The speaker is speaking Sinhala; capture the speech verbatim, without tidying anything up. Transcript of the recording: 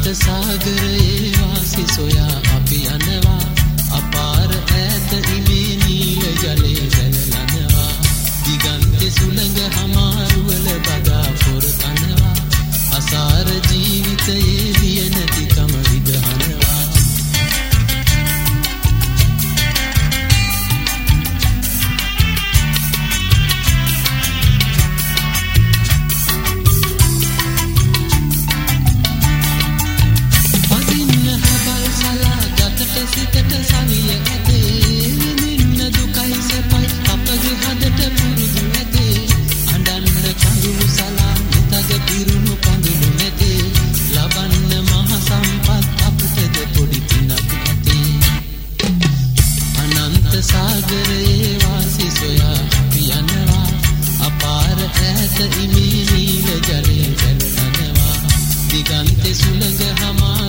සාගරයේ වාසි සොයා අපි යනවා අපාර ඈත ඉමේ නීල ජලයේ දැලනවා දිගන්තේ සුළඟ හමාරුවල බදා පොර කනවා අසාර ජීවිතයේ දිය නැතිකම විදහනවා සිතට සවිය ඇතේ නින්න දුකයි සැපයි අපගේ හදට පුරුදු ඇතේ අඬන්න කඳුළු සලා නිතග පිරුණු කඳුළු නැතේ ලබන්න මහ සම්පත් අපටද පොඩි පිනක් ඇතේ අනන්ත සාගරයේ වාසි සොයා අපි යනවා අපාර ඈත ඉමේ නීල ජලයේ දැලනවා දිගන්තේ සුළඟ හමා